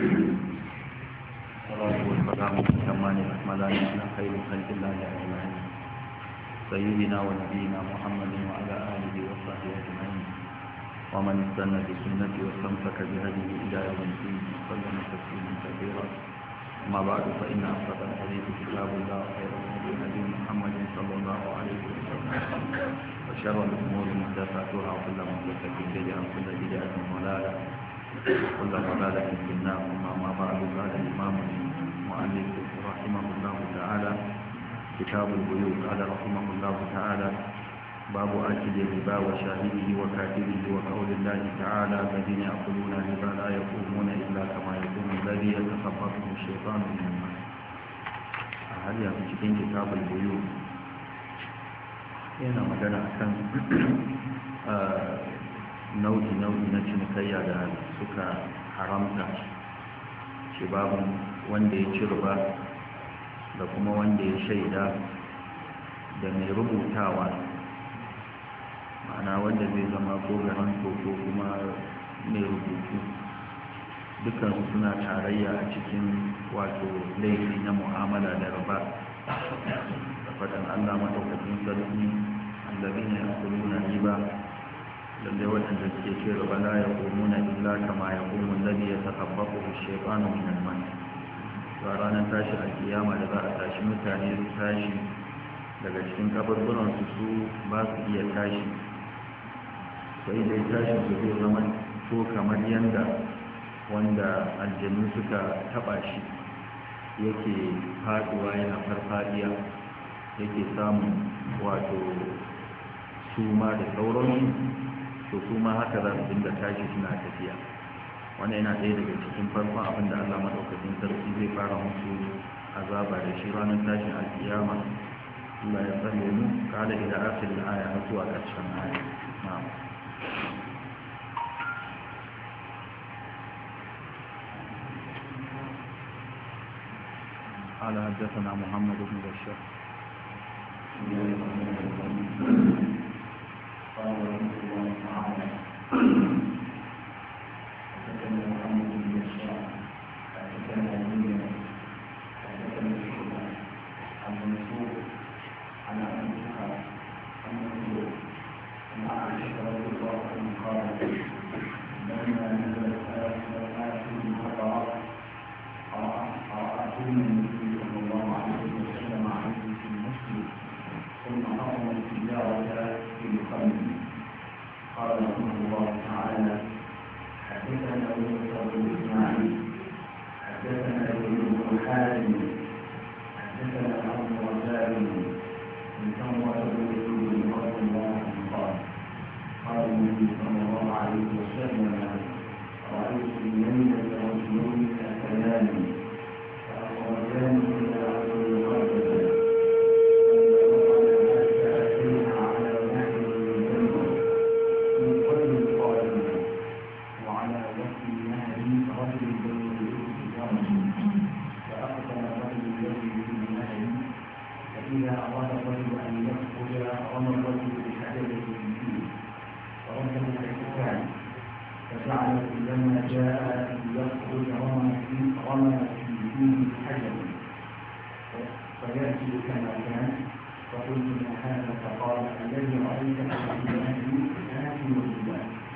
والصلاة والسلام الأتمان الأكملان على خير خلق الله أجمعين سيدنا ونبينا محمد وعلى آله وصحبه أجمعين ومن استنى بسنته واستمسك بهديه إلى يوم الدين وسلم تسليما كثيرا. أما بعد فإن أصدق الحديث كتاب الله وخير الهدي هدي محمد صلى الله عليه وسلم وشر الأمور محدثاتها وكل محدثة بدعة وكل بدعة ضلالة وكل ضلالة في النار. أما بعد قال الإمام المؤلف رحمه الله تعالى كتاب البيوع قال رحمه الله تعالى باب آكل الربا وشاهده وكاتبه وقول الله تعالى الذين يأكلون الربا لا يقومون إلا كما يقوم الذي يتخبطه الشيطان من المس. هل يمكن كتاب البيوع yana magana akan nau'i na cinikayya da suka haramta shi, babu wanda ya ci riba da kuma wanda ya shaida da mai rubutawa, ma'ana wanda zai zama ko garanto ko kuma mai rubutu, dukansu suna tarayya a cikin wato laifi na mu'amala da riba. da faɗin Allah madaukakin sarki allazina yaquluna riba, lalle waɗanda suke ce riba la yaqumuna illa kama yaqumu alladhi yatakabbathu ash-shaytanu min al-mas. a ranar tashi a kiyama da za a tashi mutane su tashi daga cikin kaburburan su ba su iya tashi, sai dai tashin su zai zama to kamar yanda wanda aljanu suka taba shi yake faduwa yana farfadiya, yake samun wato suma da sauransu, to kuma haka za su dinga tashi suna tafiya. wannan yana ɗaya daga cikin farkon abin da Allah madaukakin sarki zai fara musu azaba da shi ranar tashin alkiyama. Allah ya tsare mu kada ila akhir al-aya har zuwa ƙarshen aya. na'am قال حدثنا محمد بن بشار قال رحمه الله تعالى حدثنا محمد بن بشار حدثنا يونس حدثنا شعبة عن منصور عن ابي اسحاق عن منصور عن عائشة رضي الله عنها قالت لما نزلت آية البقرة قرأتهن النبي صلى الله عليه وسلم عليه في المسجد ثم حرم التجارة في الخمر. قال رحمه الله تعالى حدثنا موسى بن اسماعيل حدثنا ابن حازم حدثنا ابو الرجاء بن سمرة بن رضي الله عنه قال قال النبي صلى الله عليه وسلم رأيت في ليلة رجلين يأكلان فأخرجان إلى أرض مقدسة إذا أراد الرجل أن يخرج رمى الرجل بحدثه فيه ورده الاحتفال، فجعل لما جاء يخرج رمى فيه حجر فيأتي كما كان. فقلت ما هذا؟ فقال الذي رأيت في أهلي آكل الربا.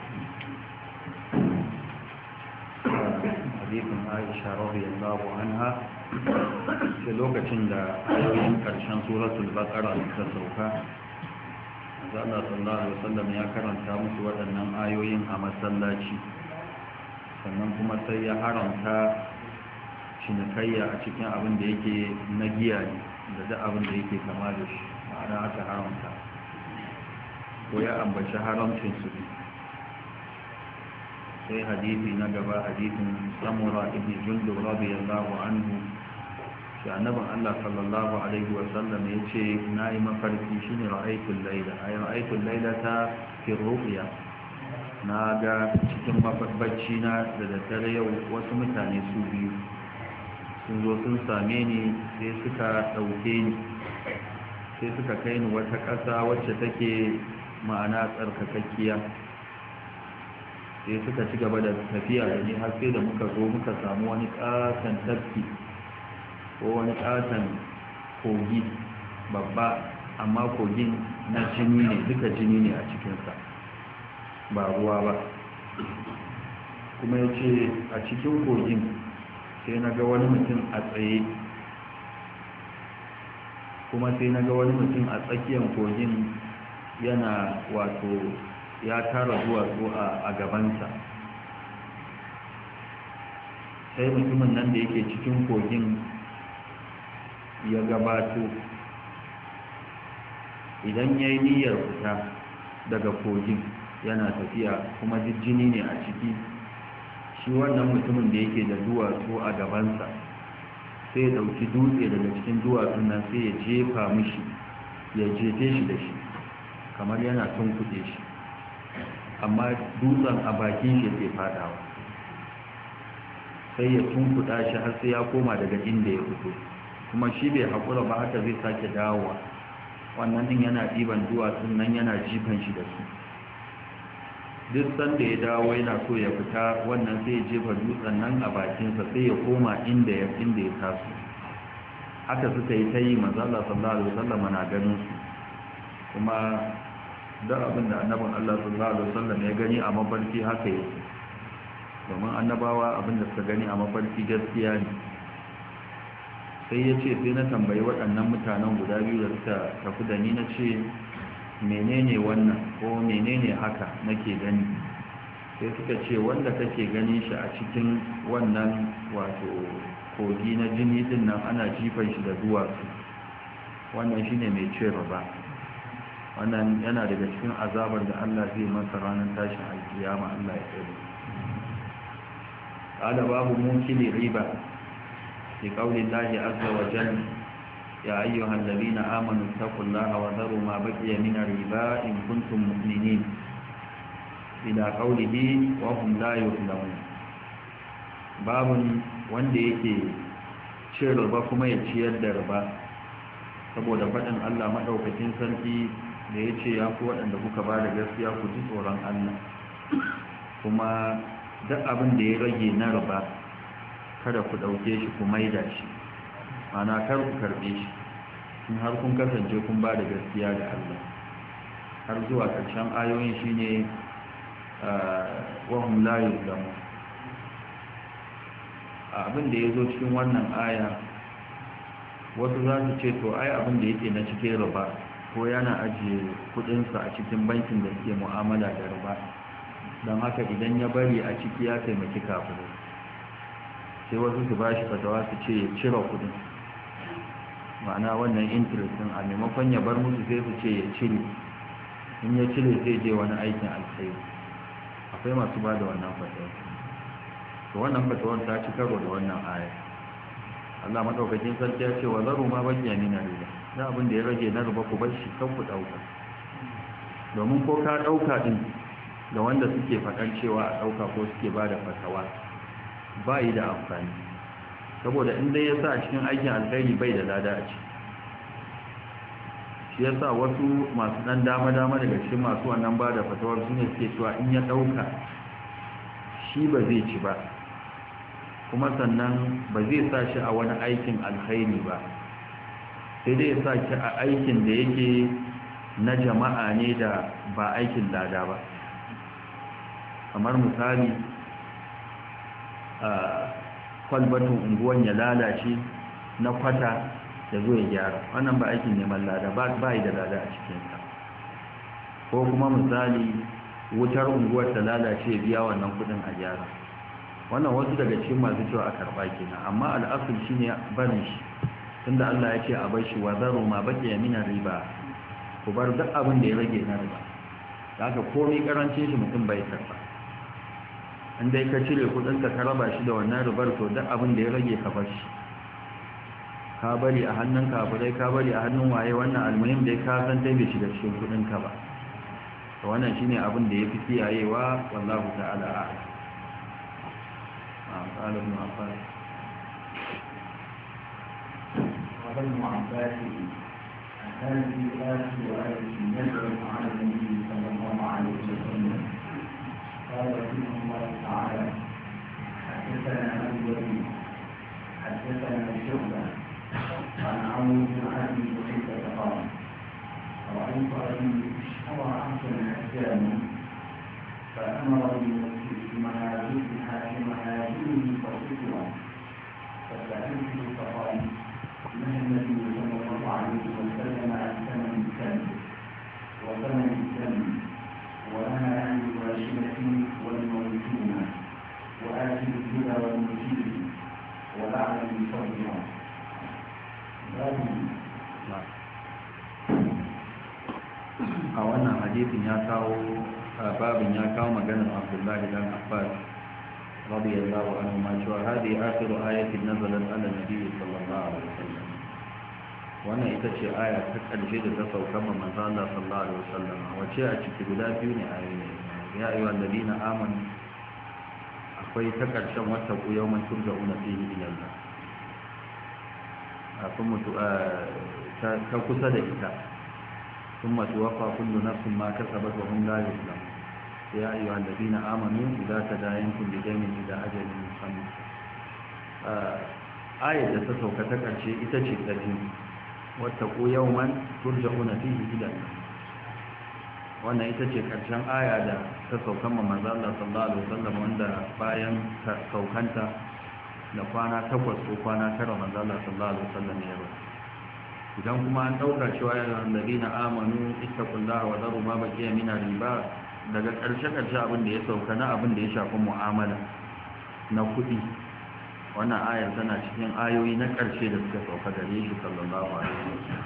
حديث عائشة رضي الله عنها في lokacin da ayoyin karshen suratul baqara ta sauka, Allah sallallahu alaihi wasallam ya karanta musu waɗannan ayoyin a masallaci, sannan kuma sai ya haramta cinikayya a cikin abin da yake na giya ne da duk abin da yake kama da shi, ma'ana aka haramta ko ya ambaci haramcin su. sai hadisi na gaba, hadisin samura ibn jundub radiyallahu anhu, shi annabin Allah sallallahu alaihi wa sallam yace nayi mafarki shine ra'aytul layla, ay ra'aytul laylata fi ru'ya, na ga cikin bacci na da daddare yau wasu mutane su biyu sun zo sun same ni, sai suka dauke ni, sai suka kai ni wata ƙasa wacce take ma'ana tsarkakakkiya. sai suka ci gaba da tafiya da ni har sai da muka zo muka samu wani ƙaton tafki ko wani ƙaton kogi babba, amma kogin na jini ne, duka jini ne a cikinsa ba ruwa ba. Kuma ya ce a cikin kogin sai na ga wani mutum a tsaye, kuma sai na ga wani mutum a tsakiyar kogin yana wato ya tara duwatsu a gabansa. Sai mutumin nan da yake cikin kogin ya gabato, idan ya yi niyyar fita daga kogin yana tafiya kuma jini ne a ciki, shi wannan mutumin da yake da duwatsu a gabansa sai ya ɗauki dutse daga cikin duwatsun nan sai ya jefa mishi, ya jefe shi da shi kamar yana tunkuɗe shi, amma dutsen a bakin shi ke fadawa, sai ya tunkuɗa shi har sai ya koma daga inda ya fito, kuma shi bai haƙura ba, haka zai sake dawowa. Wannan din yana ɗiban duwatsun nan yana jifan shi da su. Duk sanda ya dawo yana so ya fita, wannan sai ya jefa dutsen nan a bakinsa sai ya koma inda ya taso. Haka suka yi ta yi, manzo Allah sallallahu alaihi wasallam na ganin su, kuma duk abin da annabin Allah sallallahu alaihi wasallam ya gani a mafarki haka yake, domin annabawa abin da suka gani a mafarki gaskiya ne. Sai ya ce sai na tambayi waɗannan mutanen guda biyu da suka tafi da ni, na ce menene wannan ko menene haka nake gani? Sai suka ce wanda kake gani shi a cikin wannan wato kogi na jini din nan ana jifan shi da duwatsu, wannan shine mai cin riba. Wannan yana daga cikin azabar da Allah zai masa ranar tashin alkiyama, Allah ya tsare. Qala babu mukili riba fi qawli Allahi azza wa jalla ya ayyuhal ladhina amanu taqullaha wa dharu ma baqiya min riba in kuntum mu'minin ila qawlihi wa hum la yuzlamun. Babun wanda yake cin riba kuma ya ciyar da riba, saboda faɗin Allah madaukakin sarki da ya ce ya ku waɗanda kuka ba da gaskiya ku ji tsoron Allah, kuma duk abin da ya rage na riba kada ku ɗauke shi ku maida shi, mana kar ku karɓe shi in har kun kasance kun ba da gaskiya da Allah. Har zuwa ƙarshen ayoyin shi ne wahum la yuzlamu. Abin da ya zo cikin wannan aya, wasu za su ce to ai abin da yake na cikin riba ko yana ajiye kudinsa a cikin bankin da suke mu'amala da riba, don haka idan ya bari a ciki ya taimaki kafirai. Sai wasu su ba shi fatawa su ce ya cire kudin, ma'ana wannan interest din a maimakon ya bar musu sai su ce ya cire, in ya cire sai je wani aikin alkhairi. Akwai masu ba da wannan fatawa, to wannan fatawar ta ci karo da wannan aya. Allah madaukakin sarki ya ce wa zaru ma baqiya min riba, da abin da ya rage na riba ku bar shi, kan ku dauka. Domin ko ka dauka din da wanda suke faɗan cewa a dauka ko suke ba da fatawa ba yi da amfani, saboda in dai ya sa a cikin aikin alkhairi bai da lada a ciki. Shi ya sa wasu masu ɗan dama-dama daga cikin masu wannan ba da fatawar su ne suke cewa in ya ɗauka shi ba zai ci ba, kuma sannan ba zai sa shi a wani aikin alkhairi ba, sai dai ya sa shi a aikin da yake na jama'a ne da ba aikin lada ba. Kamar misali a kwalbatin unguwan ya lalace na kwata da zo ya gyara, wannan ba aikin neman lada ba yi da lada a cikinsa. Ko kuma misali wutar unguwar ta lalace biya wannan kudin a gyara, wannan wasu daga cikin masu cewa a karba kenan, amma al'asul shine barin shi, tunda Allah ya ce a bar shi wa zaru ma baqiya min riba, ku bar duk abin da ya rage na riba. Haka komai karancin shi mutum bai karba, in dai ka cire kudin ka raba shi da wannan ribar, to duk abin da ya rage ka bar shi. Ka bari a hannun kafirai, ka bari a hannun waye, wannan almuhim dai ka san dai bai shiga cikin kudin ka ba. To wannan shine abin da yafi kiyayewa, wallahu ta'ala a'lam. قال ابن عباس قال ابن عباس هذه آية نزلت على النبي صلى الله عليه وسلم قال رحمه الله تعالى حدثنا أبو الوليد حدثنا شعبة عن عمرو بن أبي بكر قال رأيت أبي اشترى عبدا أسلام فأمر بمنازله فصدر فسألته فقال نهى النبي صلى الله عليه وسلم عن ثمن الكلب وثمن الدم ونهى عن الواشمة والموتونة وآكل الهدى والمجيد ولعن المصدر a wannan hadisin ya kawo babin ya kawo maganar Abdullahi dan Abbas radiyallahu anhu ma cewa hadi akhiru ayatin nazalat ala nabi sallallahu alaihi wasallam wannan ita ce aya ta karshe da ta sauka ma manzo Allah sallallahu alaihi wasallam wace a ciki guda biyu ne ayoyi ya ayyuhal ladina amanu akwai ta karshen wata yawman turja'una fihi ila Allah akwai mutu ta kusa da ita ثم توفى كل نفس ما كسبت وهم لا يظلمون يا أيها الذين آمنوا إذا تداينتم بدين إلى أجل مسمى آية تسوك تكرشي إتشي الذين واتقوا يوما ترجعون فيه إلى الله wannan ita ce ƙarshen aya da ta saukan manzo Allah sallallahu alaihi wasallam wanda bayan saukanta da kwana 8 ko kwana 9 manzo Allah sallallahu alaihi wasallam ya rasu idan kuma an ɗauka cewa yaran ladina amanu ittaqullaha wa dharu ma baqiya min riba daga ƙarshe abin da ya sauka na abin da ya shafi mu'amala na kuɗi wannan ayar tana cikin ayoyi na ƙarshe da suka sauka da shi sallallahu alaihi wasallam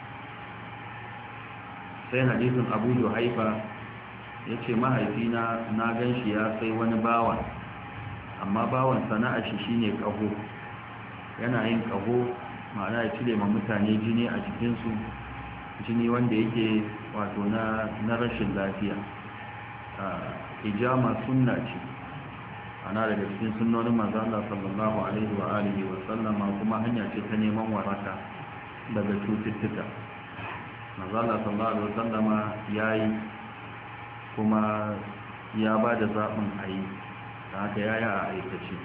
sai hadisin Abu Juhaifa yace mahaifina na ganshi ya sai wani bawa amma bawan sana'a shi shine kaho yana yin kaho ma'ana ya cire ma mutane jini a jikinsu jini wanda yake wato na rashin lafiya hijama sunna ce ana daga cikin sunnonin manzo Allah sallallahu alaihi wa alihi wa sallama kuma hanya ce ta neman waraka daga cututtuka manzo Allah sallallahu alaihi wa sallama yayi kuma ya ba da zaɓin ayi da haka yayi a aikace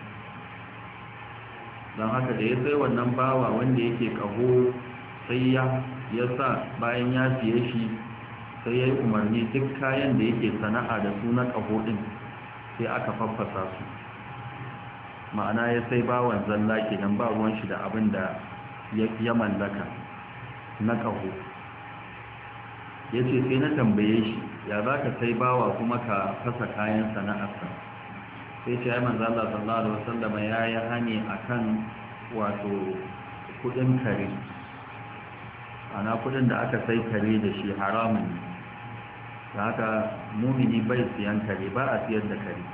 don haka da ya sai wannan bawa wanda yake kaho sai ya sa bayan ya siye shi sai ya yi umarni duk kayan da yake sana'a da su na kaho din sai aka faffasa su ma'ana ya sai bawan zalla kenan ba ruwan shi da abin da ya mallaka na kaho ya ce sai na tambaye shi ya za ka sai bawa kuma ka fasa kayan sana'arsa sai ce ya manzo Allah sallallahu alaihi wasallam ya yi hani akan wato kudin kare ana kudin da aka sai kare da shi haramun da haka mumini bai siyan kare ba a siyar da kare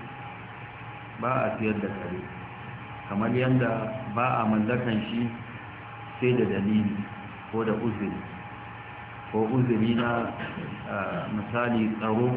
kamar yadda ba a mallakan shi sai da dalili ko da uzuri ko uzuri na misali tsaro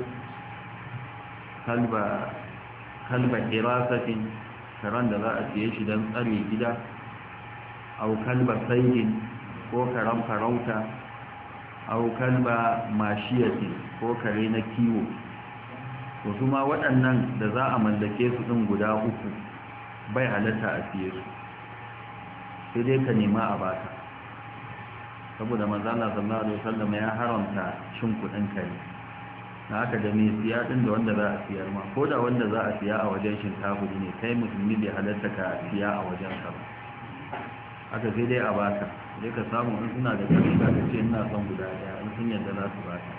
kalba irasatin karan da za a siye shi don tsare gida au kalba saidin ko karan farauta au kalba mashiyatin ko kare na kiwo to kuma waɗannan da za a mallake su ɗin guda uku bai halatta a siye su sai dai ka nema a baka saboda manzana sallallahu alaihi wasallam ya haramta cin kuɗin kare na haka da mai siya din da wanda za a siyar ma ko da wanda za a siya a wajen shinkafuri ne kai musulmi bai halatta ka siya a wajen ka ba haka sai dai a baka sai ka samu in suna da kashi ka ce ina son guda daya in sun yadda za su baka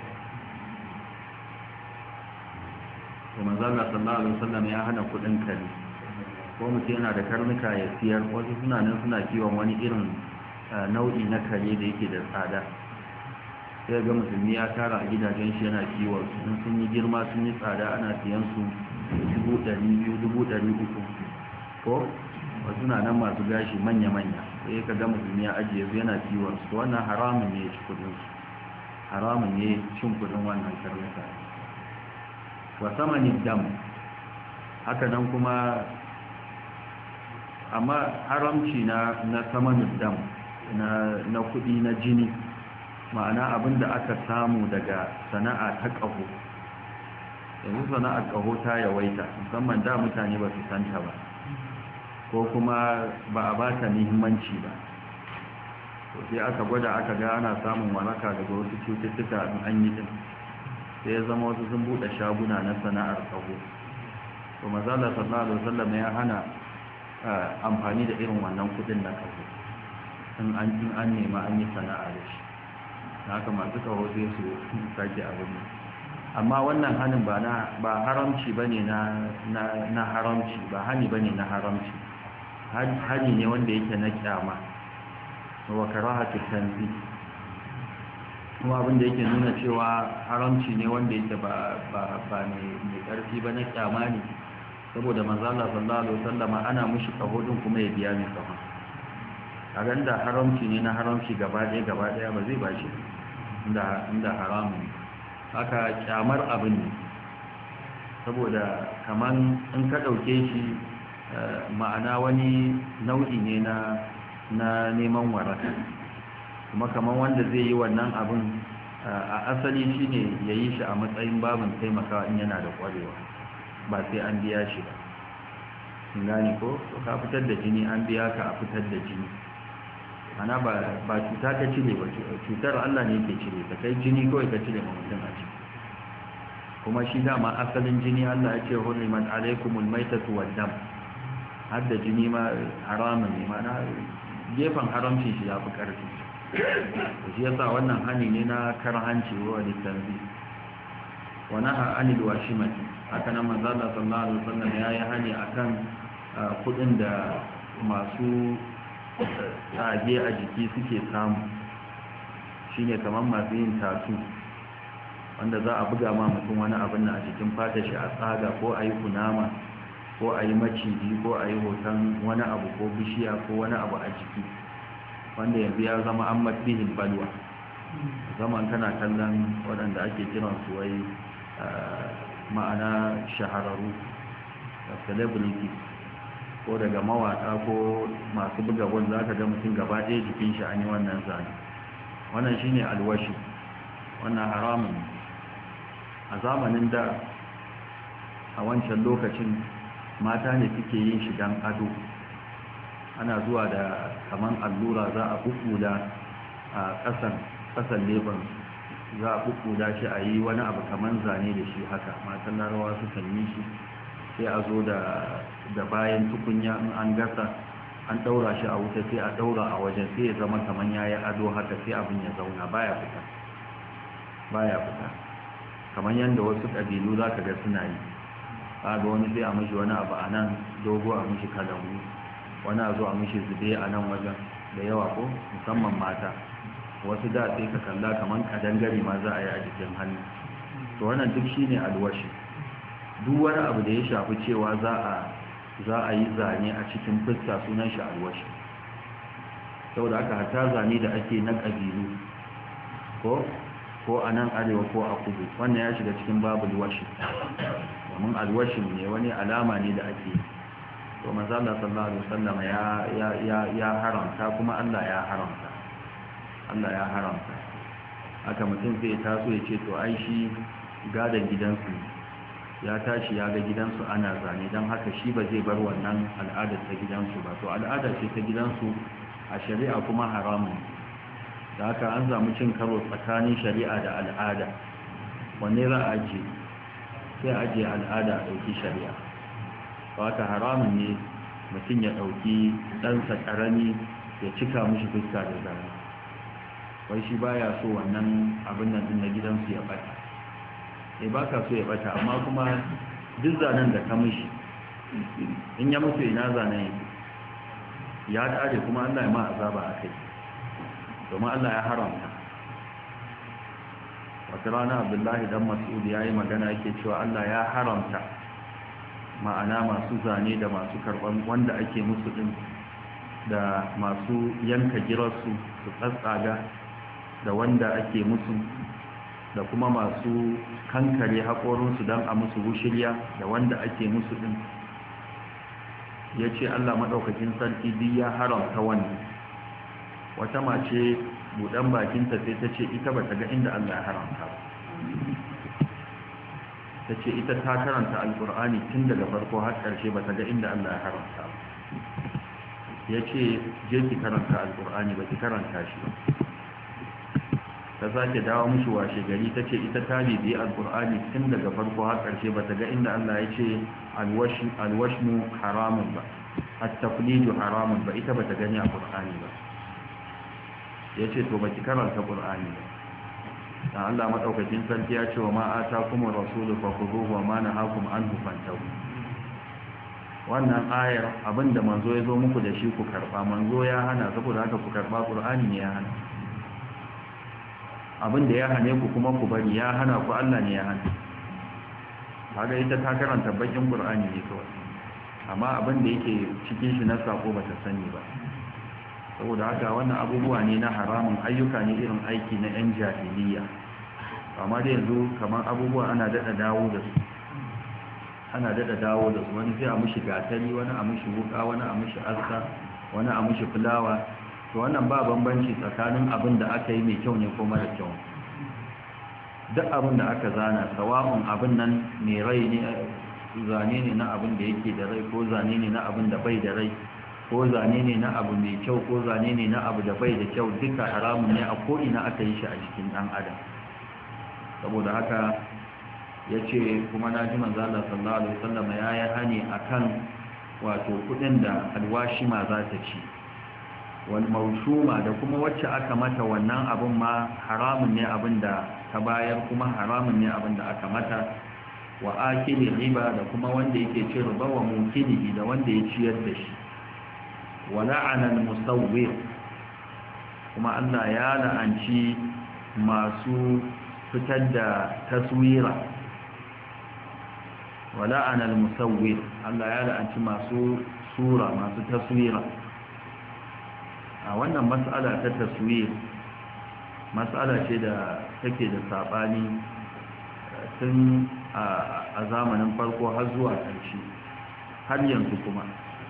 to manzo Allah sallallahu alaihi wasallam ya hana kudin kare ko mutum yana da karnuka ya siyar wasu suna nan suna kiwon wani irin nau'i na kare da yake da tsada sai ga musulmi ya tara a gidajen shi yana kiwon su sun yi girma sun yi tsada ana siyan su 200,000 300,000 ko wasu na nan masu gashi manya-manya sai ka ga musulmi ya ajiye su yana kiwon su wannan haramun ne ci kudin su haramun ne cin kudin wannan karnuka wa samanin dam haka nan kuma amma haramci na samanin dam na kudi na jini ma'ana abinda aka samu daga sana'a ta ƙaho yanzu sana'ar ƙaho ta yawaita musamman da mutane ba su santa ba ko kuma ba a ba ta muhimmanci ba to sai aka gwada aka ga ana samun waraka daga wasu cututtuka in an yi din sai ya zama wasu sun buɗe shaguna na sana'ar ƙaho to mazala sallallahu alaihi wasallam ya hana amfani da irin wannan kudin na ƙaho in an nema an yi sana'a da shi haka masu ƙaho sai su sake abin amma wannan hanin ba haramci bane na haramci ba hani bane na haramci hani ne wanda yake na kyama wa karahatu tanzi kuma abin da yake nuna cewa haramci ne wanda yake ba mai karfi ba na kyama ne saboda manzo Allah sallallahu alaihi wasallam ana mushi kaho din kuma ya biya mai kaho a ganda haramci ne na haramci gaba daya ba zai bashi inda haramun haka kyamar abin ne saboda kaman in ka dauke shi ma'ana wani nau'i ne na neman waraka kuma kaman wanda zai yi wannan abin a asali shine yayi shi a matsayin babin taimakawa in yana da kwarewa ba sai an biya shi ba gane ko ka fitar da jini an biya ka a fitar da jini ana ba cuta ka cire ba cutar Allah ne ke cire ta kai jini kawai ka cire ma mutum a ciki kuma shi dama asalin jini Allah ya ce hurrimat alaikumul maitatu wad dam har da jini ma haramun ne mana gefen haramcin shi ya fi karfi shi yasa wannan hani ne na karhanci wa litanzi wa naha anil washimati haka nan manzo Allah sallallahu alaihi wasallam ya yi hani akan kudin da masu tsage a jiki suke samu shine kamar masu yin tatu wanda za a buga ma mutum wani abin da a cikin fata shi a tsaga ko a yi kunama ko a yi maciji ko a yi hoton wani abu ko bishiya ko wani abu a jiki wanda yanzu ya zama an matbihin balwa zaman kana kallon waɗanda ake kiran su wai ma'ana shahararru celebrity ko daga mawaka ko masu buga wanda za ka ga mutum gaba ɗaya jikin shi an yi wannan zane wannan shine alwashi wannan haramun a zamanin da a wancan lokacin mata ne suke yin shi don ado ana zuwa da kaman allura za a bubbuda a ƙasan leban za a bubbuda shi a yi wani abu kaman zane da shi haka matan larawa su yi shi sai a zo da bayan tukunya in an gasa an daura shi a wuta sai a daura a wajen sai ya zama kaman yayi ado haka sai abin ya zauna baya fita kaman yanda wasu kabilu zaka ga suna yi kaga wani sai a mishi wani abu a nan dogo a mishi kalangu wani a zo a mishi zube a nan wajen da yawa ko musamman mata wasu da sai ka kalla kaman kadangare ma za a yi a jikin hannu to wannan duk shine alwashi duk wani abu da ya shafi cewa za a yi zane a cikin fuska sunan shi alwashi saboda aka hata zane da ake na ƙabilu ko a nan arewa ko a kudu wannan ya shiga cikin babu alwashi domin alwashin ne wani alama ne da ake to manzo Allah sallallahu alaihi wasallam ya haramta kuma Allah ya haramta haka mutum zai taso ya ce to ai shi gadan gidansu ya tashi ya ga gidansu ana zane don haka shi ba zai bar wannan al'adar ta gidansu ba to al'adar ce ta gidansu a shari'a kuma haramun da haka an samu cin karo tsakanin shari'a da al'ada wanne za a ajiye sai a ajiye al'ada a ɗauki shari'a ba haka haramun ne mutum ya ɗauki ɗansa ƙarami ya cika mishi fuska da zane wai shi baya so wannan abin nan na gidansu ya ɓata ba ka so ya bata amma kuma duk zanen da ka mishi in ya mutu ina zanen ya dare kuma Allah ya ma azaba a kai domin Allah ya haramta wata rana Abdullahi dan Mas'ud ya yi magana yake cewa Allah ya haramta ma'ana masu zane da masu karban wanda ake musu din da masu yanka girarsu su tsatsaga da wanda ake musu da kuma masu kankare haƙorinsu don a musu wushirya da wanda ake musu ɗin ya ce Allah maɗaukakin sarki duk ya haramta wannan wata mace buɗan bakinta sai ta ce ita ba ta ga inda Allah ya haramta ba ta ce ita ta karanta alkur'ani tun daga farko har ƙarshe ba ta ga inda Allah ya haramta ya ce je ki karanta alkur'ani ba ki karanta shi ba. Ta sake dawo mishi washe gari ta ce ita ta bibiyi alkur'ani tun daga farko har ƙarshe ba ta ga inda Allah ya ce alwashmu haramun ba, at-taqlidu haramun ba, ita ba ta gani a qur'ani ba. Ya ce to baki karanta qur'ani ba. dan Allah madaukakin sarki ya ce wa ma atakumur rasulu fakhuduhu wa ma nahakum anhu fantahu. Wannan ayar abinda manzo ya zo muku da shi ku karba, manzo ya hana, saboda haka ku karba, qur'ani ne ya hana. Abinda ya hane ku kuma ku bari, ya hana ku, Allah ne ya hana. Kaga ita ta karanta bakin qur'ani ne kawai, amma abinda yake cikin shi na sako bata sani ba. Saboda haka wannan abubuwa ne na haramun, ayyuka ne irin aiki na yan jahiliya. Amma da yanzu kamar abubuwa ana dada dawo da su, wani sai a mishi gatari, wani a mishi wuka, wani a mishi aska, wani a mishi fulawa. To wannan ba bambanci tsakanin abin da aka yi mai kyau ne ko mara kyau. Duk abin da aka zana, sawa'un abin nan mai rai ne, zane ne na abin da yake da rai, ko zane ne na abin da bai da rai, ko zane ne na abu mai kyau, ko zane ne na abu da bai da kyau, duka haramun ne a ko'ina aka yi shi a cikin ɗan adam. Saboda haka ya ce kuma na ji manzala sallallahu alaihi wasallam ya yi hani akan wato kudin da alwashima za ta ci, wal maushuma, da kuma wacce aka mata wannan abin ma haramun ne abin da ta bayar, kuma haramun ne abin da aka mata. Wa akili riba, da kuma wanda yake ci riba, wa mukilihi, da wanda ya ciyar da shi. Wa la'ana al-musawwir, kuma Allah ya la'anci masu fitar da taswira. Wa la'ana al-musawwir, Allah ya la'anci masu sura, masu taswira. A wannan mas'ala ta taswir, mas'ala ce da take da sabani tun a zamanin farko har zuwa ƙarshe, har yanzu kuma.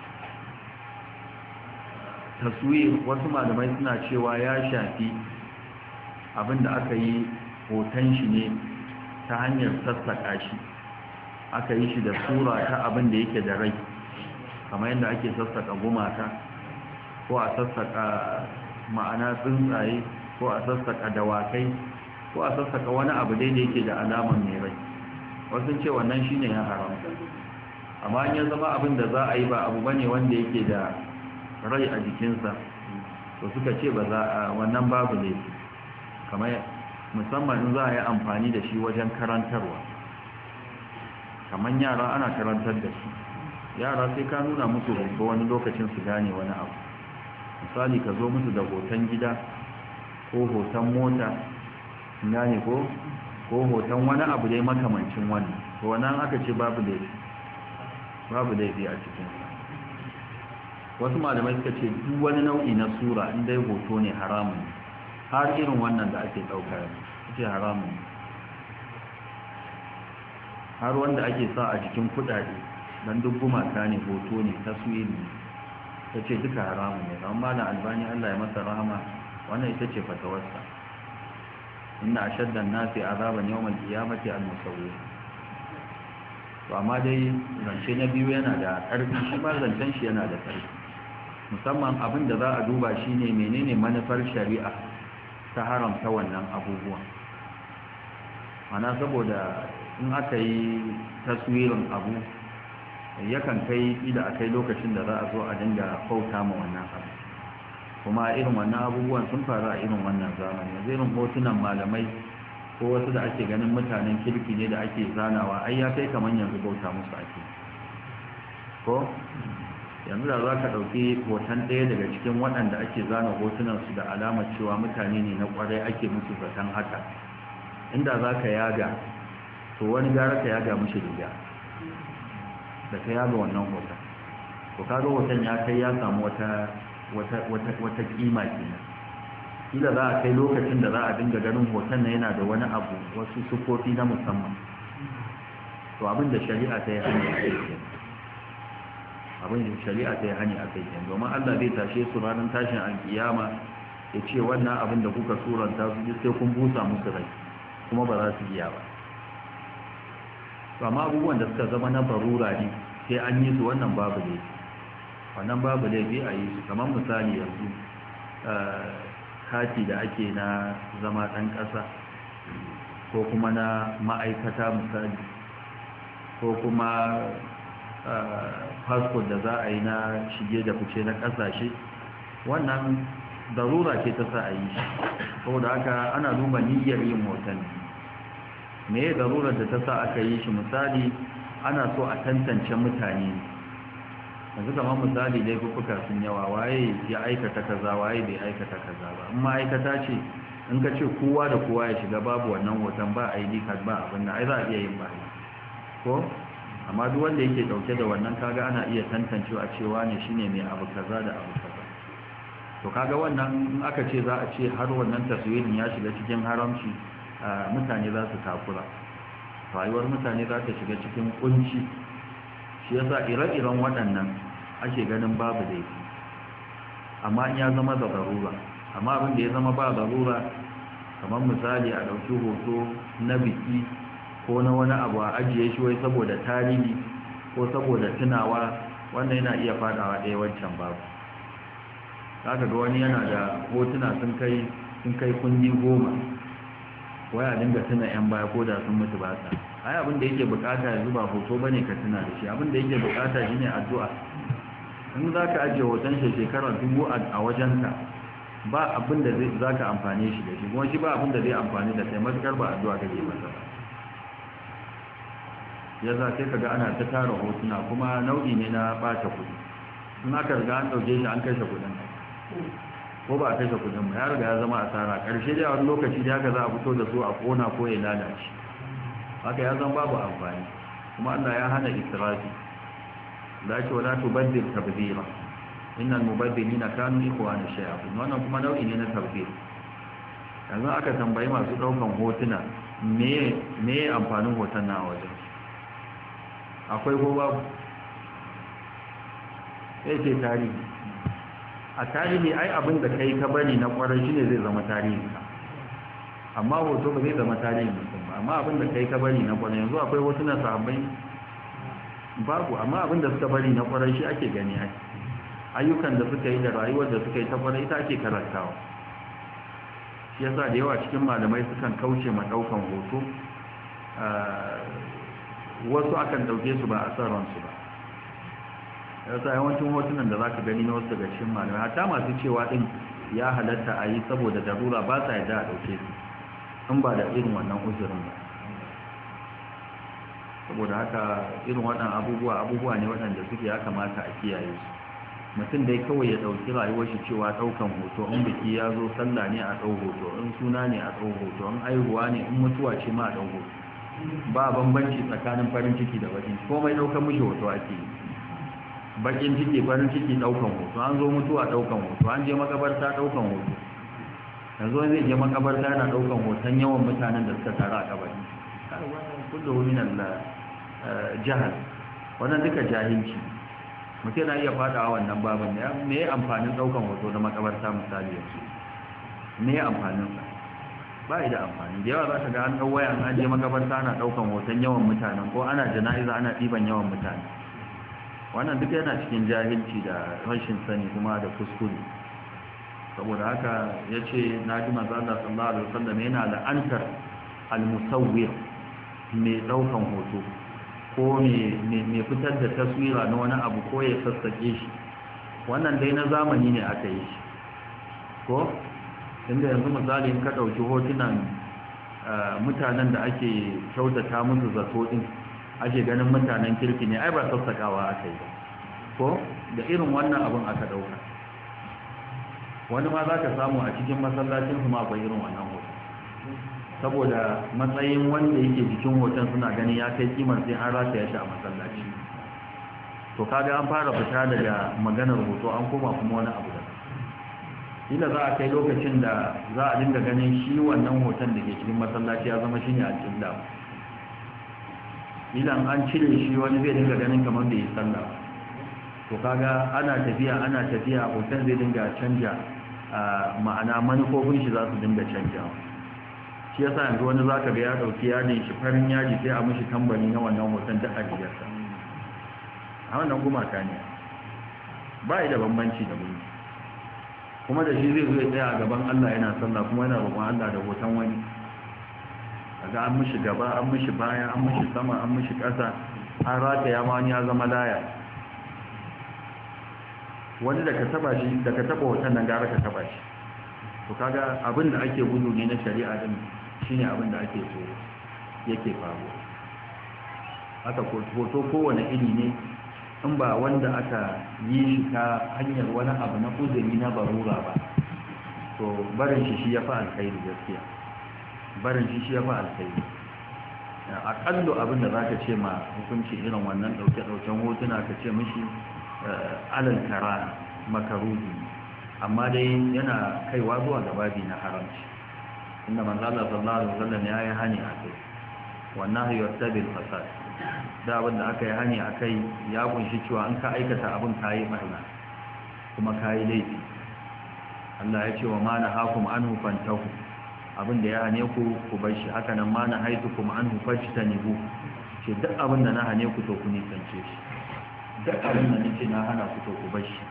Taswir, wasu malamai suna cewa ya shafi abinda aka yi hoton shi ne ta hanyar sassaƙa shi, aka yi shi da sura ta abinda yake da rai, kamar yadda ake sassaƙa gumaka, ko a sassaƙa ma'ana tsuntsaye, ko a sassaƙa dawakai, ko a sassaƙa wani abu dai da yake da alaman mai rai. Wasu ce wannan shine ya haramta. Amma in ya zama abin da za a yi ba abu bane wanda yake da rai a jikinsa, to suka ce ba za a wannan babu ne, kamar musamman in za a yi amfani da shi wajen karantarwa. Kamar yara ana karantar da su, yara sai ka nuna musu hoto wani lokacin su gane wani abu. Misali ka zo musu da hoton gida, ko hoton mota, gane ko hoton wani abu dai makamancin wannan, to wannan aka ce babu laifi a cikinsa. Wasu malamai suka ce duk wani nau'i na sura in dai hoto ne haramun, har irin wannan da ake ɗauka ce haramun, har wanda ake sa a jikin kuɗaɗe don duk gumaka ne, hoto ne, taswiri ne, ta ce duka haramun ne. Amma na Albani, Allah ya masa rahama, wannan ita ce fatawarsa. Inna ashaddan nasi azaban yawmal qiyamati al-musawwir. To amma dai zance na biyu yana da ƙarfi, shi ba zancen shi yana da ƙarfi. Musamman abin da za a duba shine menene manufar shari'a ta haramta wannan abubuwan. Ana saboda in aka yi taswirin abu yakan kai ida akai lokacin da za a zo a dinga bauta ma wannan abu. Kuma irin wannan abubuwan sun faru a irin wannan zamani. Yanzu irin hotunan malamai ko wasu da ake ganin mutanen kirki ne da ake zanawa, ai ya kai kamar yanzu bauta musu ake. Ko yanzu da za ka ɗauki hoton ɗaya daga cikin waɗanda ake zana hotunansu da alamar cewa mutane ne na ƙwarai, ake musu zaton haka, inda za ka yaga, to wani gara ka yaga mushi riga da ka yaga wannan hoton. To kaga hoton ya kai ya samu wata kima kenan. Kila za a kai lokacin da za a dinga ganin hoton na yana da wani abu, wasu sufofi na musamman. To abin da shari'a ta yi hani a kai kenan, abin da shari'a ta yi hani a kai kenan, domin Allah zai tashe su ranar tashin alkiyama ya ce wannan abin da kuka suranta su sai kun busa musu rai, kuma ba za su iya ba. to amma abubuwan da suka zama na barura ne sai an yi su wannan babu laifi a yi su. Kamar misali yanzu kati da ake na zama ɗan ƙasa ko kuma na ma'aikata misali ko kuma passport da za a yi na shige da fice na ƙasashe, wannan darura ce ta sa a yi shi. saboda haka ana duba niyyar yin hoton. me ya darurar da ta sa aka yi shi? misali ana so a tantance mutane. yanzu kamar misali laifuka sun yawa, waye ya aikata kaza waye bai aikata kaza ba. in ma'aikata ce in ka ce kowa da kowa ya shiga babu wannan hoton, ba ID card ba abin da ai za a iya yin bayi ko. amma duk wanda yake dauke da wannan kaga ana iya tantancewa cewa ne shine mai abu kaza da abu kaza. to kaga wannan in aka ce za a ce har wannan taswirin ya shiga cikin haramci, mutane za su takura, rayuwar mutane za ta shiga cikin kunci. shi yasa ire-iren waɗannan ake ganin babu laifi, amma in ya zama da zarura. amma abin da ya zama ba zarura, kamar misali a ɗauki hoto na biki ko na wani abu a ajiye shi wai saboda tarihi ko saboda tunawa, wannan yana iya fadawa ɗaya wancan babu. zaka ga wani yana da hotuna sun kai kundi 10, waya dinga tuna yan baya ko da sun mutu ba sa. ai abin da yake bukata yanzu ba hoto bane ka tuna da shi, abin da yake bukata shine addu'a. in zaka ajiye hoton shi shekara 1000 a wajenka, ba abin da zaka amfane shi da shi, kuma shi ba abin da zai amfani da kai matukar ba addu'a kake masa ba. yasa sai kaga ana ta tara hotuna, kuma nau'i ne na bata kudi. in aka riga an dauke shi an kashe kudin ko ba a kashe kudin ba, ya riga ya zama asara. karshe da wani lokaci da haka za a fito da su a kona ko ya lalace, haka ya zama babu amfani. kuma Allah ya hana israfi, da ake wala tubaddil tabdira, innal mubaddilina kanu ikhwana shayatin. wannan kuma nau'i ne na tabdir. yanzu aka tambayi masu daukan hotuna me amfanin hoton na wajen, akwai ko babu? sai ce tarihi. a tarihi ai abin da kai ka bari na kwarai shine zai zama tarihi, amma hoto ba zai zama tarihi mutum ba. amma abin da kai ka bari na kwarai, yanzu akwai hotunan sahabbai babu, amma abin da suka bari na kwarai shi ake gani. ayyukan da suka yi da rayuwar da suka yi ta kwarai ita ake karantawa. shi yasa da yawa cikin malamai sukan kauce ma daukan hoto, wasu akan dauke su ba a san ransu ba. yasa yawancin hotunan da zaka gani na wasu daga cikin malamai, hatta masu cewa din ya halatta a yi saboda darura, ba sa yadda a dauke su in ba da irin wannan uzurin ba. saboda haka irin waɗannan abubuwa ne waɗanda suke ya kamata a kiyaye su. mutum dai kawai ya ɗauki rayuwar shi cewa ɗaukan hoto, in biki ya zo sallah ne a ɗau hoto, in suna ne a ɗau hoto, in aihuwa ne, in mutuwa ce ma a ɗau hoto. ba bambanci tsakanin farin ciki da bakin ciki, komai ɗaukan mishi hoto ake yi. bakin ciki farin ciki ɗaukan hoto, an zo mutuwa ɗaukan hoto, an je makabarta ɗaukan hoto. yanzu wani zai je makabarta yana ɗaukan hoton yawan mutanen da suka taru a kabari. kullu min al-jahl, wannan duka jahilci. mutum na iya fadawa wannan baban da me ya amfanin ɗaukan hoto na makabarta misali yanzu, me ya amfanin sa? ba da amfani. da yawa za ka ga an ɗau waya an je makabarta ana ɗaukan hoton yawan mutanen, ko ana jana'iza ana ɗiban yawan mutane. wannan duk yana cikin jahilci da rashin sani kuma da kuskure. saboda haka ya ce na ji manzo Allah sallallahu alaihi wasallam yana la'antar al-musawwir, mai ɗaukan hoto ko mai fitar da taswira na wani abu ko ya sassake shi. wannan dai na zamani ne aka yi shi ko inda yanzu misali in ka ɗauki hotunan mutanen da ake kyautata musu zato ɗin, ake ganin mutanen kirki ne, ai ba sassakawa aka yi ba ko da irin wannan abin aka ɗauka. wani ma za ka samu a cikin masallacin su ma akwai irin wannan hoton, saboda matsayin wanda yake jikin hoton suna ganin ya kai kimar sai an rataya shi a masallaci. to kaga an fara fita daga maganar hoto an koma kuma wani abu da ila za a kai lokacin da za a dinga ganin shi wannan hoton da ke cikin masallaci ya zama shine al-qibla. idan an cire shi wani zai dinga ganin kamar da yi sallah. to kaga ana tafiya hoton zai dinga canja, ma'ana manufofin shi za su dinga canjawa. shi shi yasa yanzu wani zaka ga ya dauki yadin shi farin yaji sai a mishi tambari na wannan hoton da a jikinsa a wannan gumaka ne ba da bambanci da gunki kuma da shi zai zo ya tsaya a gaban Allah yana sallah kuma yana roƙon Allah da hoton wani kaga an mishi gaba an mishi baya an mishi sama an mishi ƙasa an rataya ma wani ya zama laya wani da ka taba hoton nan gara ka taba shi to kaga abin da ake gudu ne na shari'a din shine abin da ake so yake faruwa haka hoto kowane iri ne in ba wanda aka yi shi ta hanyar wani abu na uzuri na barura ba to barin shi ya fi alkhairi gaskiya barin shi ya fi alkhairi aƙallo abin da za ka ce ma hukunci irin wannan ɗauke-ɗauken hotuna ka ce mishi alal kara makaruhi amma dai yana kaiwa zuwa gababi na haramci inda manzala sallallahu alaihi wasallam ya yi hani a kai wannan hayar tabil fasad da abin da aka yi hani a kai ya kunshi cewa an ka aikata abin ka yi barna kuma ka yi laifi Allah ya ce wa ma na hakum anhu fantahu abin da ya hane ku ku bar shi haka nan ma na haitukum anhu fajtanibu ce duk abin da na hane ku to ku nisance shi duk abin da nace na hana ku to ku bar shi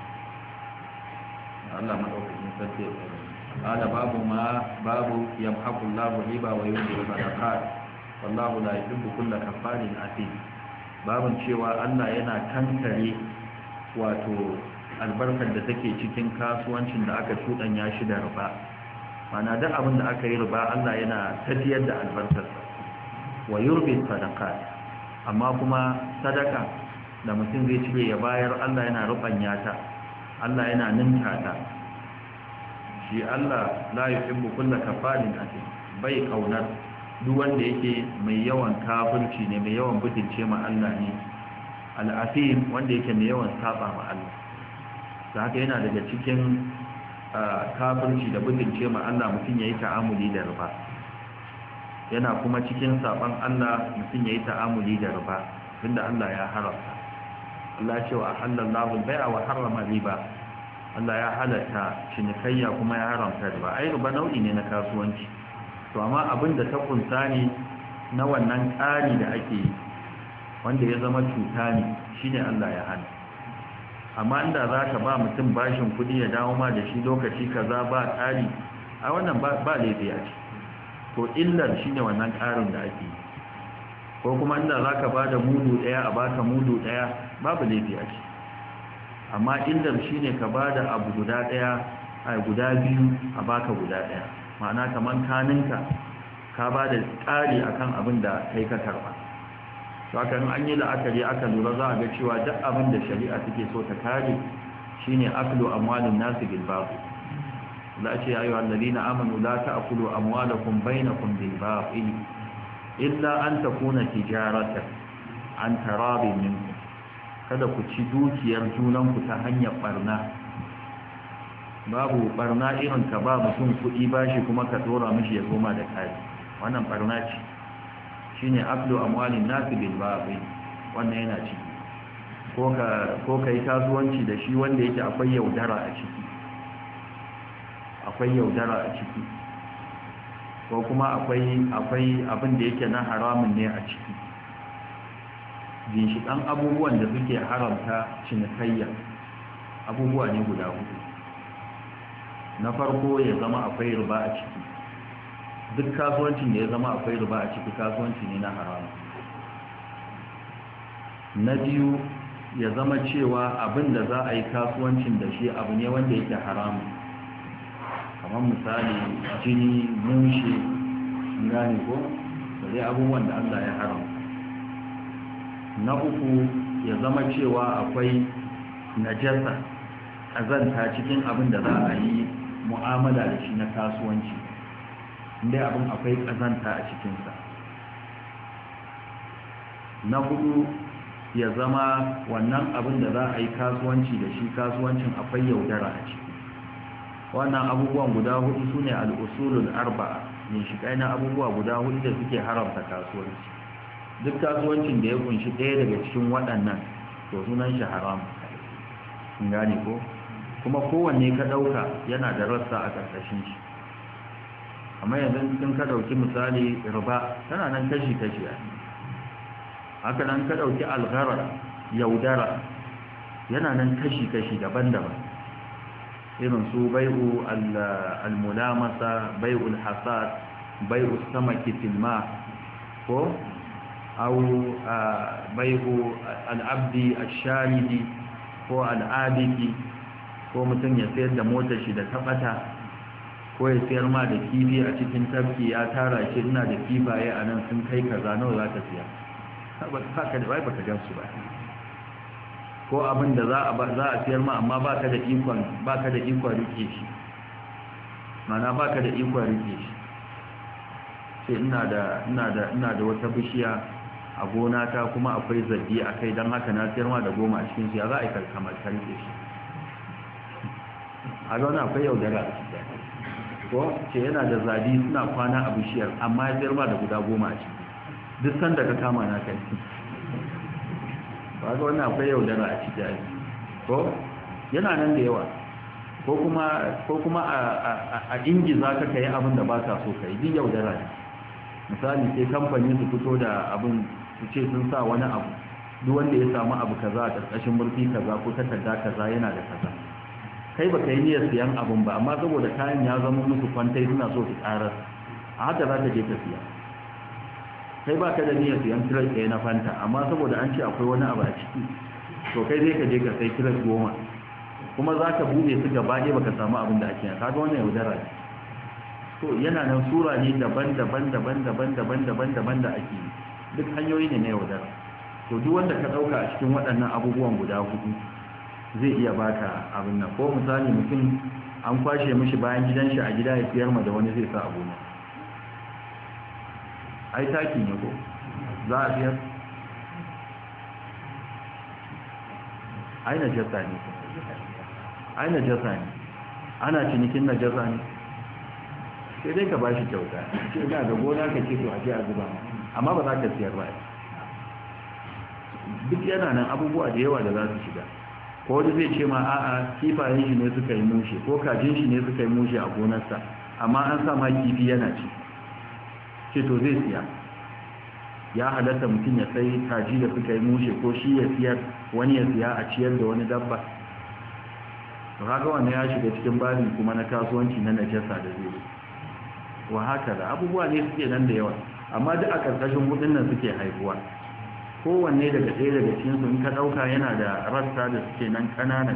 Allah madaukakin sarki ya tsare قال باب يمحق الله الربا ويربي الصدقات والله لا يحب كل كفار اثيم babin cewa Allah yana kankare wato albarkar da take cikin kasuwancin da aka shudanya shi da riba mana duk abin da aka yi riba Allah yana tafiyar da albarkarsa wa yurbi sadaqat amma kuma sadaka da mutum zai cire ya bayar Allah yana rubanya ta Allah yana ninka ta shi Allah la yuhibbu kulla kafarin atim bai kaunar duk wanda yake mai yawan kafirci ne mai yawan butulce ma Allah ne al-atim wanda yake mai yawan saba ma Allah da haka yana daga cikin kafirci da butulce ma Allah mutum yayi ta'amuli da riba yana kuma cikin saban Allah mutum yayi ta'amuli da riba tunda Allah ya haramta Allah ya ce wa halallahu al-bai'a wa harrama riba Allah ya halatta cinikayya kuma ya haramta riba ai riba nau'i ne na kasuwanci to amma abin da ta kunsa ne na wannan ƙari da ake yi wanda ya zama cuta ne shine Allah ya hana amma inda za ka ba mutum bashin kuɗi ya dawo ma da shi lokaci kaza ba ƙari a wannan ba laifi a ce to illar shine wannan ƙarin da ake yi ko kuma inda za ka ba da mudu ɗaya a baka mudu ɗaya babu laifi a ce amma illar shine ka ba da abu guda ɗaya a guda biyu a baka guda ɗaya ma'ana kamar kaninka ka ba da ƙari akan abin da kai ka karɓa sakan an yi la'akari aka lura za a ga cewa duk abin da shari'a take so ta kare shine aklu amwalin nasu bil batil la ce ayu alladina amanu la ta'kulu amwalakum bainakum bil batil illa an takuna tijaratan an tarabin minkum kada ku ci dukiyar junanku ta hanyar barna babu barna irin ka ba mutum kuɗi bashi kuma ka dora mishi ya goma da kai wannan barna ce shine aklu amwalin nasi bil batil wannan yana ciki ko ka yi kasuwanci da shi wanda yake akwai yaudara a ciki ko kuma akwai abin da yake na haramun ne a ciki ginshiƙan abubuwan da suke haramta cinikayya abubuwa ne guda hudu na farko ya zama akwai riba a ciki duk kasuwancin da ya zama akwai riba a ciki kasuwanci ne na haramun na biyu ya zama cewa abin da za a yi kasuwancin da shi abu ne wanda yake haramun kamar misali jini mushe gane ko da dai abubuwan da Allah ya haramta na uku ya zama cewa akwai najasa ƙazanta cikin abin da za a yi mu'amala da shi na kasuwanci inda abin akwai ƙazanta a cikinsa na hudu ya zama wannan abin da za a yi kasuwanci da shi kasuwancin akwai yaudara a ciki wannan abubuwan guda hudu su ne al'usulun arba'a ne shi na abubuwa guda hudu da suke haramta kasuwanci duk kasuwancin da ya kunshi ɗaya daga cikin waɗannan to sunan shi haram gane ko kuma kowanne ka ɗauka yana da rassa a ƙarƙashin shi amma yanzu sun ka ɗauki misali riba tana nan kashi-kashi haka nan ka ɗauki algharar yaudara yana nan kashi-kashi daban-daban irin su bai'u al-mulamasa bai'ul hasad bai'u samaki filma ko au bai'u al-abdi ash-shahidi ko al-abiki ko mutum ya sayar da motar shi da tabata ko ya sayar ma da kifi a cikin tafki ya tara shi ina da kifaye a nan sun kai kaza nawa za ka siya baka gan su ba ko abin da za a siyar ma amma baka da ikon rike shi mana baka da ikon rike shi sai ina da wata bishiya a gona ta kuma akwai zabi a kai don haka na siyar ma da 10 a cikin siya za a yi kamar ka rike shi a zaune akwai yaudara a cikin ko ce yana da zabi suna kwana a bishiyar amma ya siyar ma da guda 10 a ciki duk sanda ka kama na kai ba ga wannan akwai yaudara a ciki ko yana nan da yawa ko kuma a ingiza ka kai abin da ba ka so kai din yaudara ne misali sai kamfani su fito da abin su ce sun sa wani abu duk wanda ya samu abu kaza a ƙarƙashin murfi kaza ko takarda kaza yana da kaza kai ba ka yi niyyar siyan abin ba amma saboda kayan ya zama musu kwantai suna so su ƙarar a haka za ta je ka siya kai ba ka da niyyar siyan kirar ɗaya na fanta amma saboda an ce akwai wani abu a ciki to kai zai ka je ka sai kirar 10 kuma za ka buɗe su gaba ɗaya ba ka samu abin da ake yana kaga wannan yaudara ne to yana nan sura ne daban-daban da ake yi duk hanyoyi ne na yaudara to duk wanda ka ɗauka a cikin waɗannan abubuwan guda 4 zai iya baka abin nan ko misali mutum an kwashe mishi bayan gidan shi a gida ya siyar ma da wani zai sa abu ne ai taki ne ko za a siyar ai najasa ne ana cinikin najasa ne sai dai ka ba shi kyauta ce ga da gona ka ce to a je a zuba amma ba za ka siyar ba duk yana nan abubuwa da yawa da za su shiga ko wani zai ce ma a'a kifayen shi ne suka yi mushe ko kajin shi ne suka yi mushe a gonarsa amma an sa ma kifi yana ci ce to zai siya ya halatta mutum ya sai kaji da suka yi mushe ko shi ya siyar wani ya siya a ciyar da wani dabba to haka wannan ya shiga cikin babin kuma na kasuwanci na najasa da zai wa haka da abubuwa ne suke nan da yawa amma duk a karkashin hudun nan suke haihuwa kowanne daga ɗaya daga cikin su in ka ɗauka yana da rassa da suke nan ƙanana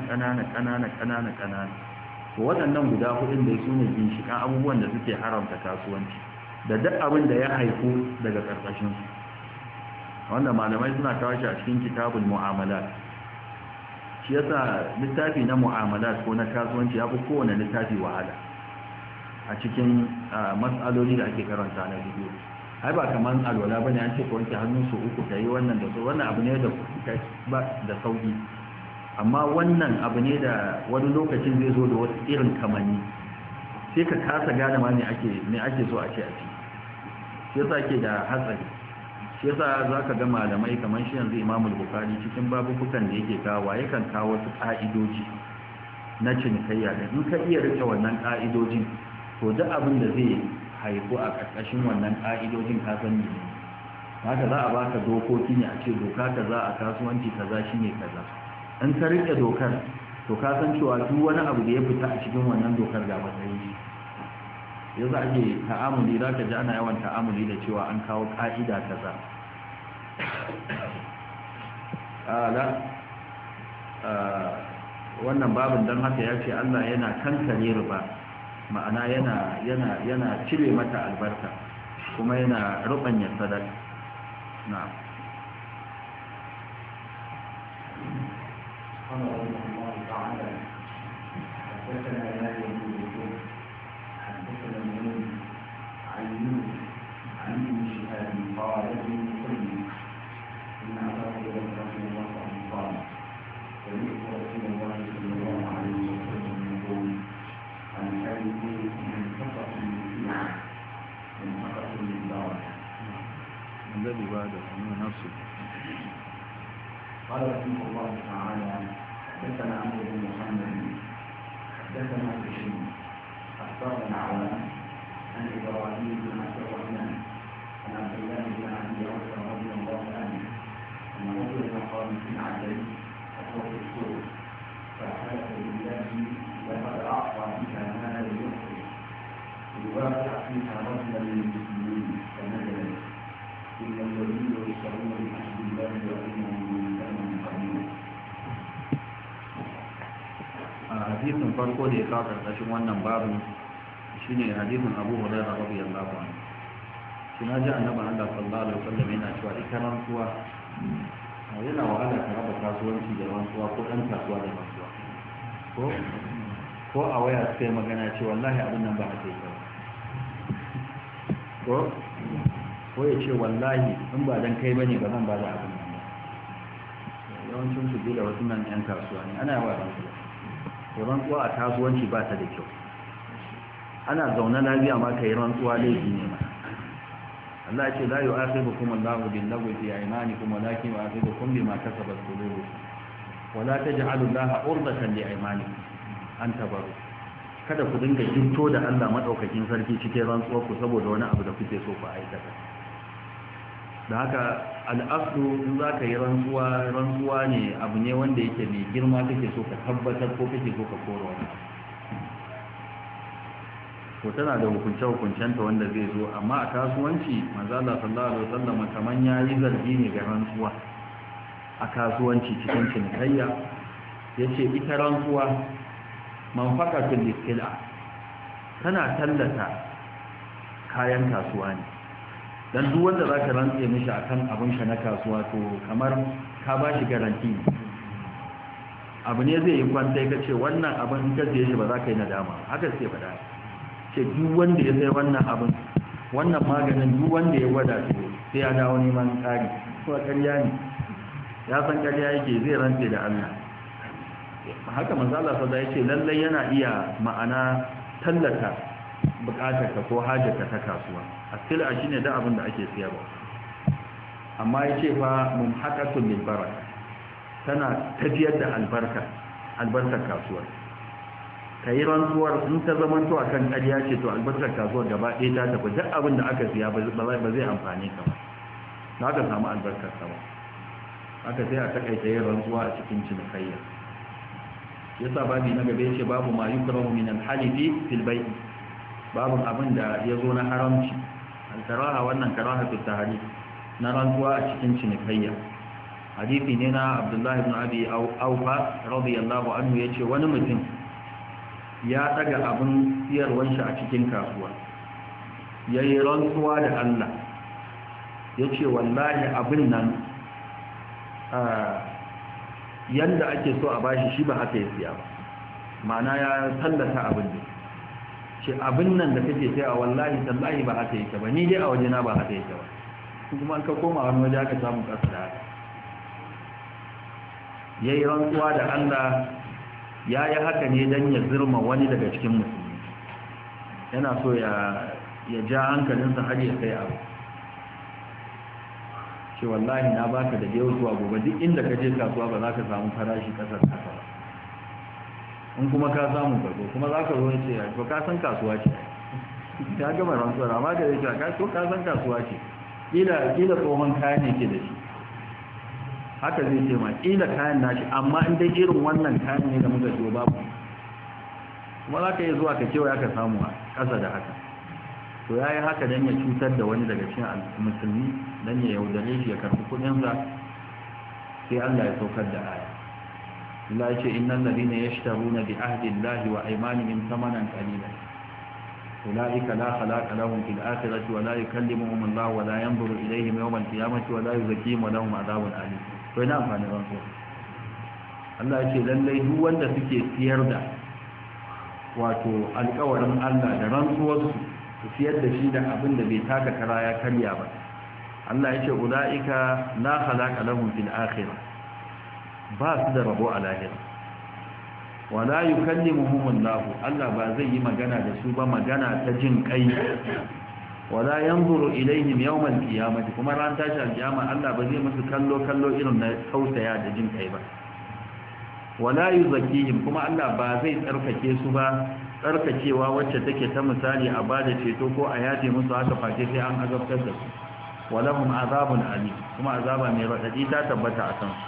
to waɗannan guda hudun da su ne ginshiƙan abubuwan da suke haramta kasuwanci da duk abin da ya haifu daga ƙarƙashin su wanda malamai suna kawo shi a cikin kitabul mu'amalat shi yasa littafi na mu'amalat ko na kasuwanci ya fi kowane littafi wahala a cikin matsaloli da ake karanta na bidiyo ai ba kamar alwala bane an ce ka wanke hannun su 3 kai wannan da so wannan abu ne da ba da sauki amma wannan abu ne da wani lokacin zai zo da wasu irin kamanni sai ka kasa gane ma ne ake so a ce a ci shi yasa ke da hatsari shi yasa zaka ga malamai kamar shi yanzu Imam Bukhari cikin babukan da yake kawo yakan kawo wasu ka'idoji na cinikayya da in ka iya rike wannan ka'idojin to duk abin da zai haifu a ƙarƙashin wannan ƙa'idojin kasan ne haka za a baka dokoki ne a ce doka kaza a kasuwanci kaza shine kaza in ka rike dokar to ka san cewa duk wani abu da ya fita a cikin wannan dokar ga matsayin shi yanzu ake ta'amuli za ka ji ana yawan ta'amuli da cewa an kawo ƙa'ida kaza wannan babin don haka ya ce Allah yana kankare riba ma'ana yana cire mata albarka kuma yana rubanya sadaka na'am الذي بعده من نفسه قال رحمه الله تعالى حدثنا عمرو بن محمد حدثنا هشام اخبرنا عوام عن ابراهيم علي بن عبد الرحمن عن عبد الله بن عبد عوف رضي الله عنه أن رجلا قام في العدل أخوة السوق فحلف بالله لقد أعطى بها ما لم يخرج ليوافق فيها رجلا من المسلمين فنزل إن الذين يشترون بحسب الله وإنهم من ثمن قليل. hadisin farko da ya kawo karkashin wannan babin shine hadisin Abu Hurairah radiyallahu anhu. Shi na ji annabi Allah sallallahu alaihi wasallam yana cewa ita rantsuwa yana wahala ka raba kasuwanci da rantsuwa ko ɗan kasuwa da rantsuwa. Ko a waya sai magana ce wallahi abin nan ba haka yake ba. Ko ya ce wallahi in ba dan kai bane ba zan ba da abin nan ba. Yawancin su da wasu nan ƴan kasuwa ne ana yawa rantsuwa. Rantsuwa a kasuwanci ba ta da kyau. Ana zaune lafiya ma ka yi rantsuwa laifi ne ma. Allah ce la yu'akhidukum Allahu bil-lagwi fi aymanikum walakin yu'akhidukum bima kasabat qulubukum. Wala taj'alu Allaha urdatan li aymanikum an tabaru. Kada ku dinga jinto da Allah madaukakin sarki cikin rantsuwar ku saboda wani abu da kuke so ku aikata. Da haka al'aslu in za ka yi rantsuwa ne abu ne wanda yake mai girma kake so ka tabbatar ko kake so ka kora wani abu. To tana da hukunce-hukuncenta wanda zai zo amma a kasuwanci manzo Allah sallallahu alaihi wasallam kaman yayi zargi ne ga rantsuwa a kasuwanci cikin cinikayya yace ita rantsuwa manfaqatul liskila tana tallata kayan kasuwa ne dan duk wanda zaka rantse mishi akan abin ka na kasuwa to kamar ka bashi garanti abu ne zai yi kwantai kace wannan abin in ka siye shi ba za ka yi nadama haka sai faɗa ce duk wanda ya sai wannan abin wannan maganin duk wanda ya gwada su sai ya dawo neman ƙari kuma ƙarya ne ya san ƙarya yake zai rantse da Allah haka manzo Allah sallallahu alaihi wasallam lallai yana iya ma'ana tallata bukatarka ko hajarka ta kasuwa asila shine da abin da ake siyarwa amma yace fa mumhaqatul lil baraka tana tafiyar da albarkar kasuwa ka yi rantsuwar in ta zamanto a kan ƙarya ce to albarkar kasuwar gaba ɗaya ta tafi duk abin da aka siya ba zai amfani ka ba za ka samu albarkar ka ba aka sai a takaita yin rantsuwa a cikin cinikayya yasa babi na gaba yace babu ma yukrahu min al-halifi fil bay' babu abin da ya zo na haramci al-karaha wannan karaha fi tahari na rantsuwa a cikin cinikayya hadisi ne na Abdullah ibn Abi Awfa radiyallahu anhu yace wani mutum ya daga abin siyarwar shi a cikin kasuwa ya yi rantsuwa da Allah ya ce wallahi abin nan yadda ake so a bashi shi ba haka ya siya ba ma'ana ya tallata abin da ce abin nan da kake sai a wallahi tallahi ba haka yake ba ni dai a wajena ba haka yake ba kuma an ka koma wani waje aka samu kasa da haka ya yi rantsuwa da Allah ya yi haka ne don ya zirma wani daga cikin musulmi yana so ya ja hankalinsa har ya kai abu ce wallahi na baka da yau zuwa gobe duk inda ka je kasuwa ba za ka samu farashi kasar kasa ba in kuma ka samu gargo kuma za ka zo ya ce to ka san kasuwa ce ta gama rantsuwar amma da yake ka san kasuwa ce kila tsohon kaya ne ke da shi haka zai ce ma ƙila kayan nashi amma in dai irin wannan kayan ne da muka ciwo babu kuma za ka yi zuwa ka kewa ya ka samu a ƙasa da haka to ya yi haka don ya cutar da wani daga cikin musulmi don ya yaudare shi ya karɓi kuɗinsa sai Allah ya saukar da aya Allah ya ce innal ladina yashtaruna bi ahdi Allahi wa aymanihim thamanan qalilan أولئك لا خلاق لهم في الآخرة ولا يكلمهم الله ولا ينظر إليهم يوم القيامة ولا يزكيهم ولهم عذاب أليم وإنا أمفاني رسول الله يقول للي هو أنت فيك سيردا wato alƙawarin Allah da rantsuwarsu su siyar da shi da abin da bai taka kara ya karya ba Allah ya ce ulaika la khalaqa lahum fil akhirah ba su da rabo a lahira wala yukallimuhum Allah ba zai yi magana da su ba magana ta jin kai wala yanzuru ilaihim yawm al-qiyamah kuma ran tashi al-qiyama Allah ba zai musu kallo irin na tausaya da jin kai ba wala yuzakkihim kuma Allah ba zai tsarkake su ba tsarkakewa wacce take ta misali a bada ceto ko a yaje musu haka face sai an azabtar da su walahum azabun ali kuma azaba mai radadi ta tabbata a kansu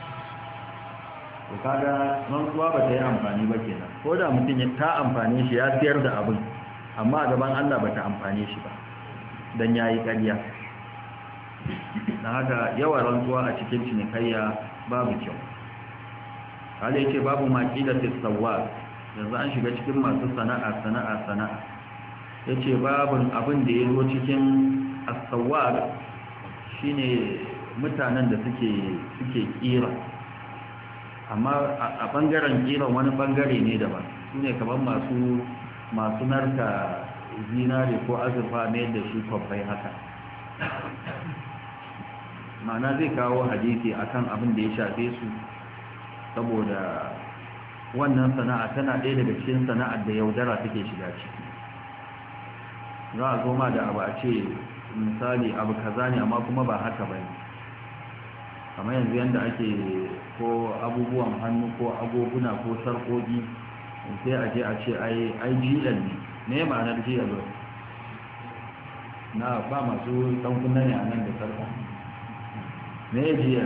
to kaga rantsuwa ba ta yi amfani ba kenan ko da mutum ya ta amfane shi ya siyar da abin amma a gaban Allah ba ta amfane shi ba dan yayi ƙarya dan haka yawan rantsuwa a cikin cinikayya babu kyau hali yake babu maqilatis sawwa yanzu an shiga cikin masu sana'a yace babun abin da yazo cikin as-sawwa shine mutanen da suke kira amma a bangaren kira wani bangare ne daban shine kaman masu narka zinare ko azurfa ne da shi kwabbai haka ma'ana zai kawo hadisi akan abin da ya shafe su saboda wannan sana'a tana ɗaya daga cikin sana'ar da yaudara take shiga ciki za a zo ma da abu a ce misali abu kaza ne amma kuma ba haka ba ne kamar yanzu yadda ake ko abubuwan hannu ko agoguna ko sarƙoƙi sai a je a ce ai gl ne ma'anar gl na ba masu ɗankunna ne a nan da sarƙa ne gl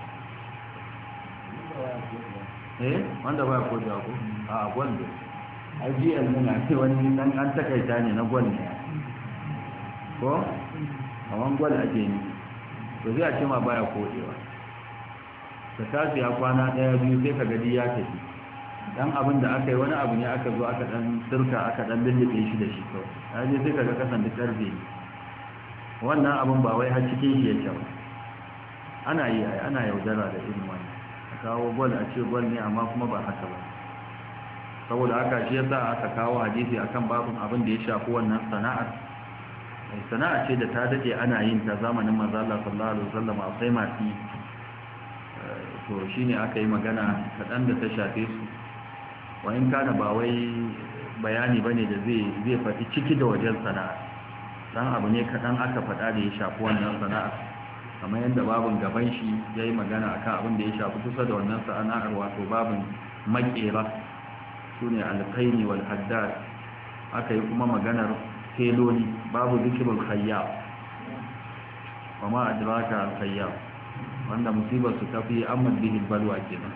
wanda ba ko jago a gwal da IGL muna ce wani dan an takaita ne na gwal ne ko a wani gwal ake ne to zai a ce ma baya kodewa ka tashi ya kwana ɗaya biyu sai ka gadi ya tafi dan abin da aka yi wani abu ne aka zo aka dan sirka aka dan lullube shi da shi kawai ya je sai ka ga kasan da karfe wannan abin ba wai har cikin shi yake ba ana yi ana yaudara da irin wannan kawo gwal a ce gwal ne amma kuma ba haka ba saboda haka shi yasa aka kawo hadisi akan babun abin da ya shafi wannan sana'a ce da ta dade ana yin ta zamanin manzo Allah sallallahu alaihi wasallam akwai masu to shine aka yi magana kadan da ta shafe su wa in kana ba wai bayani bane da zai fati ciki da wajen sana'a dan abu ne kadan aka faɗa da ya shafi wannan sana'a kamar yadda babin gaban shi ya yi magana a kan abin da ya shafi kusa da wannan sana'ar wato babin makera su ne alkaini wal haddad aka yi kuma maganar teloli babu zikirul khayyab wa ma adraka al-khayyab wanda musibar su tafi amma bihi balwa kenan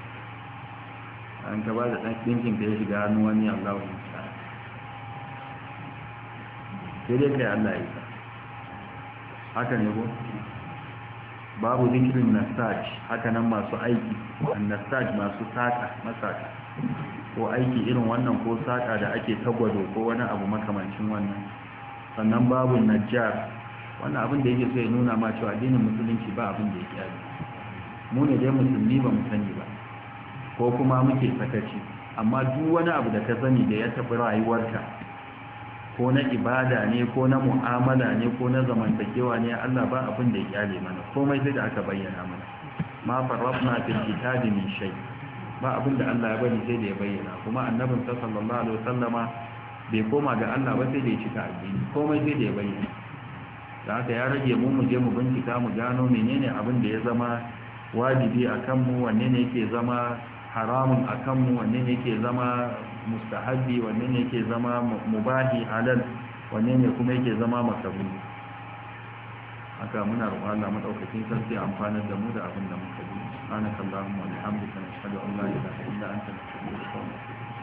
an ka ba da dan dinkin da ya shiga hannu wani Allahu ta'ala sai dai kai Allah ya haka ne ko babu zikirin nasaj haka nan masu aiki annasaj masu masaka ko aiki irin wannan ko saka da ake tagwado ko wani abu makamancin wannan sannan babu najjar wannan abin da yake so ya nuna ma cewa addinin musulunci ba abin da yake yi mu ne dai musulmi ba mu sani ba ko kuma muke sakaci amma duk wani abu da ka sani da ya tafi rayuwarka ko na ibada ne ko na mu'amala ne ko na zamantakewa ne Allah ba abin da ya kyale mana komai sai da aka bayyana mana ma farrafna fil kitabi min shay ba abin da Allah ya bari sai da ya bayyana kuma annabin sallallahu alaihi wasallama bai koma ga Allah ba sai da ya cika addini komai sai da ya bayyana da haka ya rage mu je mu bincika mu gano menene abin da ya zama wajibi akan mu wanne ne yake zama haramun akan mu wanne ne yake zama mustahabbi wanne ne yake zama mubahi halal wanne ne kuma yake zama makaruhi haka muna roƙon Allah madaukakin sarki amfanar da mu da abin da muka ji subhanakallahumma wa bihamdika nashhadu an la ilaha illa anta nastaghfiruka wa natubu